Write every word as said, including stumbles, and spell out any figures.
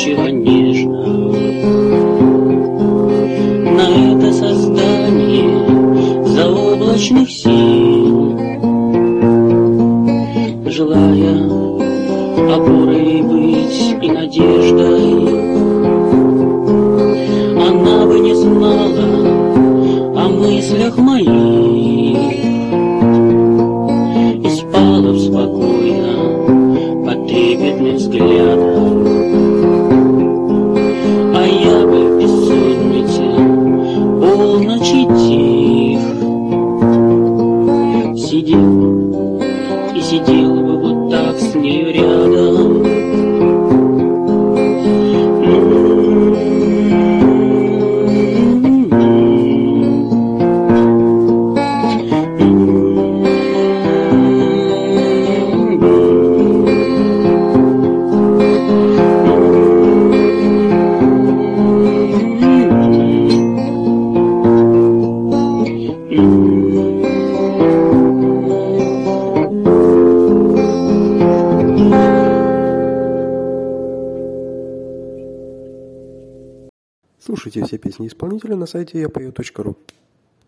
задумчиво нежно на это создание заоблачных сил, желая опорой быть и надеждой. Она бы не знала о мыслях моих и спала б спокойно под трепетным взглядом, а я бы в бессоннице полночи тих сидел и сидел бы вот так с нею рядом. Слушайте все песни исполнителя на сайте я пою точка ру.